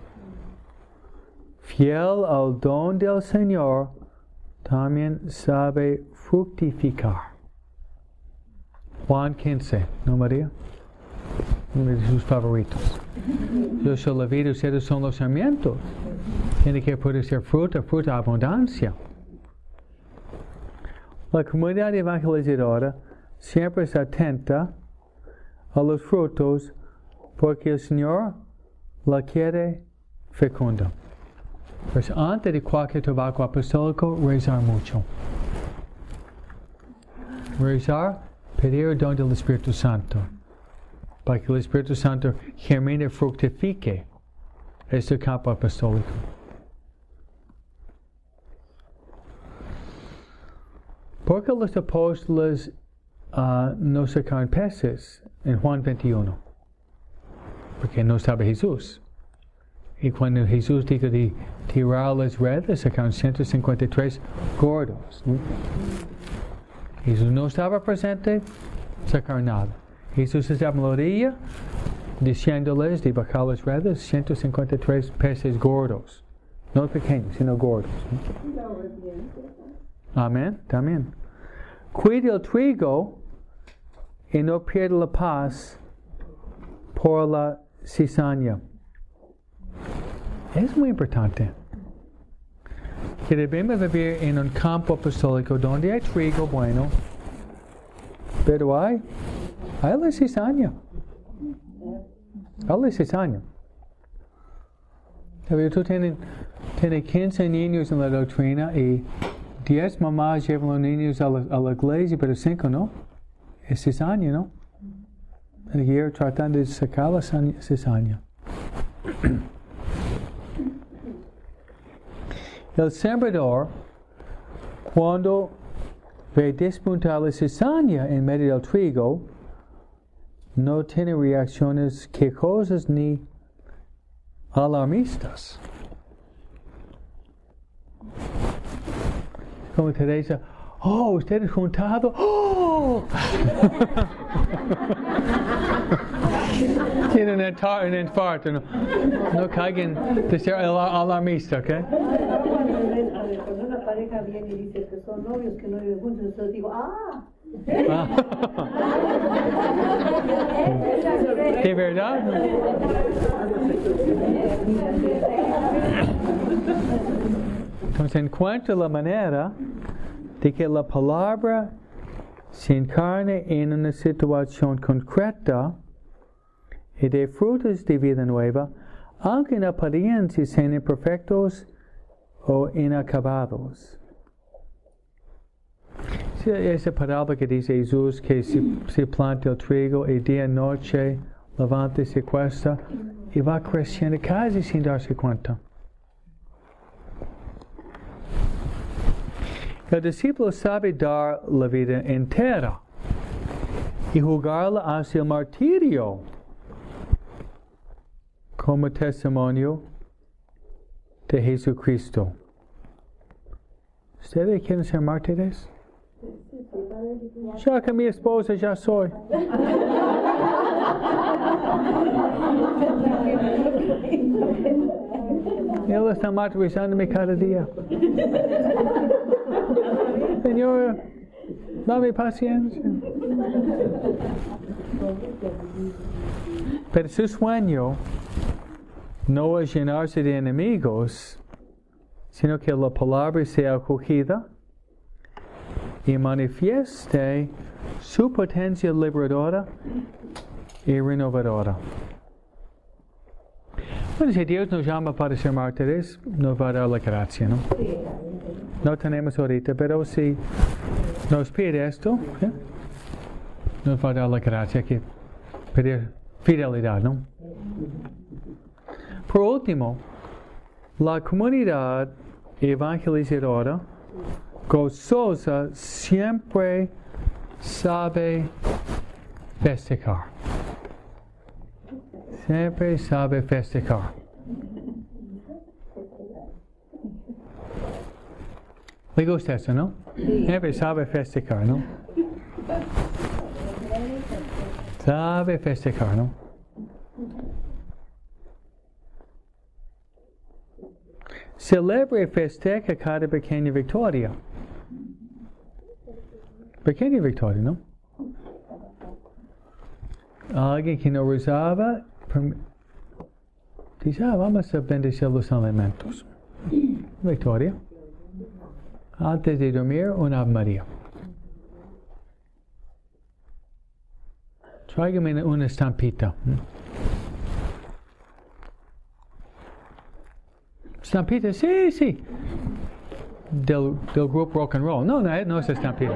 Fiel al don del Señor, también sabe fructificar. Juan quince, ¿no, María? Uno de sus favoritos. Yo soy la vida, ustedes son los sarmientos. Tiene que producir fruta, fruta abundancia. La comunidad evangelizadora siempre está atenta a los frutos porque el Señor la quiere fecunda. Pues antes de cualquier trabajo apostólico, rezar mucho. Rezar, pedir el don del Espíritu Santo, para que el Espíritu Santo germine y fructifique este campo apostólico. ¿Por qué los apóstoles uh, no sacaron peces en Juan veintiuno? Porque no estaba Jesús. Y cuando Jesús dijo de tirar las redes, sacaron ciento cincuenta y tres gordos. Jesús no estaba presente, sacaron nada. Jesús estaba en la orilla, diciéndoles de bajar las redes, ciento cincuenta y tres peces gordos. No pequeños, sino gordos. Amén, también. Cuide el trigo y no pierda la paz por la cizaña. Es muy importante que debemos vivir en un campo apostólico donde hay trigo bueno, pero hay, hay la cizaña. Hay la cizaña. Tú tienes, tienes quince niños en la doctrina y diez mamás llevan a los niños a la, a la iglesia, pero cinco no. Es cizaña, ¿no? El guía tratando de sacar la cizaña. El sembrador, cuando ve despuntar la cizaña en medio del trigo, no tiene reacciones quejosas ni alarmistas. Como Teresa, oh, usted es juntado, oh. Tiene un, entar, un infarto, no, no caigan de ser alarmista, ¿ok? Cuando una pareja viene y dice que son novios, que no viven juntos, entonces digo, ah. ¿De verdad? Entonces encuentra la manera de que la palabra se encarne en una situación concreta y de frutos de vida nueva, aunque en apariencia sean imperfectos o inacabados. Sí, esa palabra que dice Jesús que se, se planta el trigo y día y noche levanta y se cuesta y va creciendo casi sin darse cuenta. El discípulo sabe dar la vida entera y jugarla hacia el martirio como testimonio de Jesucristo. ¿Ustedes quieren ser mártires? Ya que mi esposa ya soy. Él está martirizándome cada día. Señor, dame paciencia. Pero su sueño no es llenarse de enemigos, sino que la palabra sea acogida y manifieste su potencia liberadora y renovadora. Bueno, si Dios nos llama para ser mártires, nos va a dar la gracia, ¿no? No tenemos ahorita, pero si nos pide esto, ¿eh? Nos va a dar la gracia que pedir fidelidad, ¿no? Por último, la comunidad evangelizadora gozosa siempre sabe festejar. Siempre sabe festejar. Le gusta eso, ¿no? Siempre sabe festejar, ¿no? Sabe festejar, ¿no? Celebra y festeja cada pequeña victoria. Pequeña victoria, ¿no? Alguien que no rezaba, dice, ah, vamos a bendecir los alimentos. Victoria. Antes de dormir, una Ave María. Tráigame una estampita. Estampita, sí, sí. Del, del grupo rock and roll. No, no, no es estampita.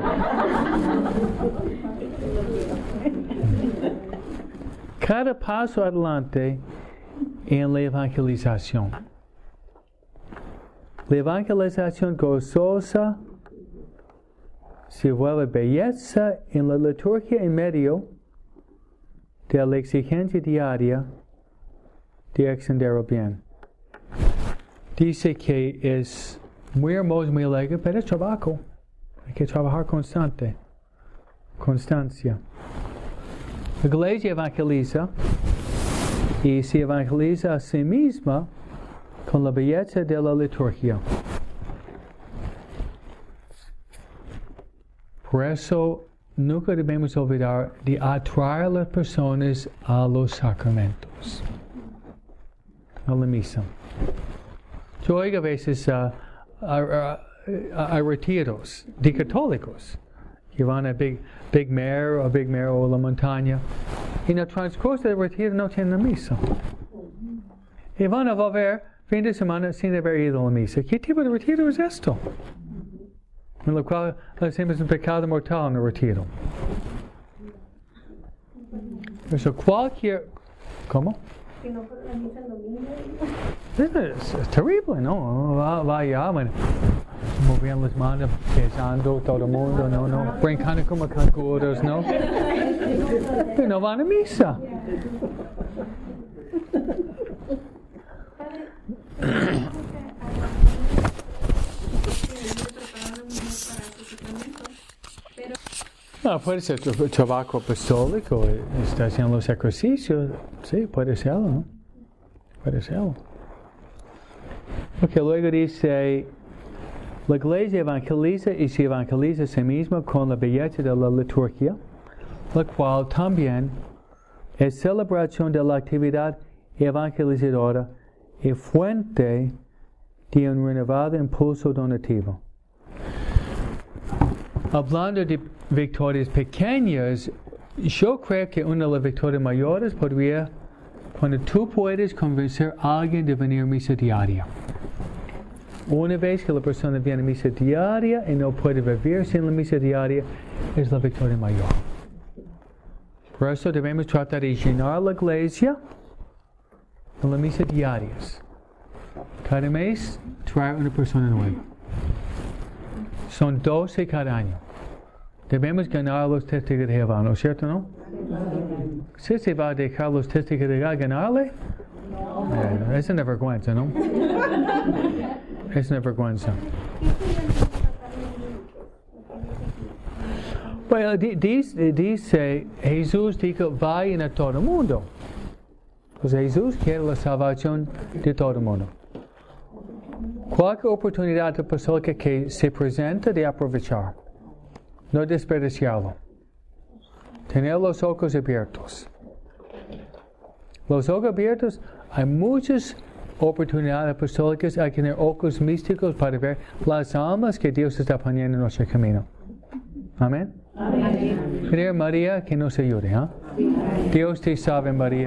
Cada paso adelante en la evangelización. La evangelización gozosa se vuelve belleza en la liturgia en medio de la exigencia diaria de extender el bien. Dice que es muy hermoso, muy alegre, pero es trabajo. Hay que trabajar constante. Constancia. La iglesia evangeliza y se evangeliza a sí misma con la belleza de la liturgia. Por eso nunca debemos olvidar de atraer a las personas a los sacramentos, a la misa. Yo oigo a veces uh, a, a, a, a retiros de católicos que van a Big, Big Mare o Big Mare o la montaña y en el transcurso del retiro no tienen la misa. Y van a volver fin de semana sin haber ido a la misa. ¿Qué tipo de retiro es esto? en lo cual hacemos un pecado mortal en el retiro. Eso cualquier... ¿Cómo? Que no fueron a misa el domingo. Es, es terrible, ¿no? Va, va allá, bueno, moviendo las manos, besando todo el mundo, no, no, brincando como canguros, ¿no? Pero no van a misa. No, puede ser tu trabajo apostólico, está haciendo los ejercicios, sí, puede serlo, ¿no? Puede serlo. Ok, luego dice, la iglesia evangeliza y se evangeliza a sí misma con la belleza de la liturgia, la cual también es celebración de la actividad evangelizadora y fuente de un renovado impulso donativo. Hablando de victorias pequeñas, yo creo que una de las victorias mayores podría cuando tú puedes convencer a alguien de venir a misa diaria. Una vez que la persona viene a misa diaria y no puede vivir sin la misa diaria, es la victoria mayor. Por eso debemos tratar de llenar la iglesia con las misas diarias. Cada mes traer una persona nueva. Son doce cada año. Debemos ganar los testigos de Jehová, ¿no es cierto, no? Si se va a dejar los testigos de Jehová ganarle, eh, es una vergüenza, ¿no? Es una vergüenza. Bueno, dice, dice Jesús dijo, vayan a todo el mundo. Pues Jesús quiere la salvación de todo el mundo. Cualquier oportunidad apostólica que se presenta de aprovechar. No desperdiciarlo. Tener los ojos abiertos. Los ojos abiertos, hay muchas oportunidades apostólicas, hay que tener ojos místicos para ver las almas que Dios está poniendo en nuestro camino. Amén. Amén. Pedir María que nos ayude. ¿eh? Dios te salve María.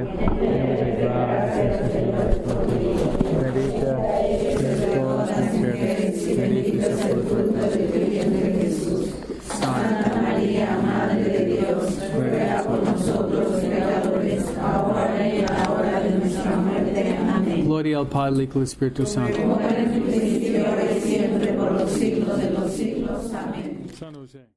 Bendita eres todas las mujeres, bendito es el fruto de Jesús. Santa María, Madre de Dios, ruega por nosotros pecadores, ahora y en la hora de nuestra muerte. Amén. Gloria al Padre y al Espíritu Santo. Como en el principio, ahora y siempre, por los siglos de los siglos. Amén. San José.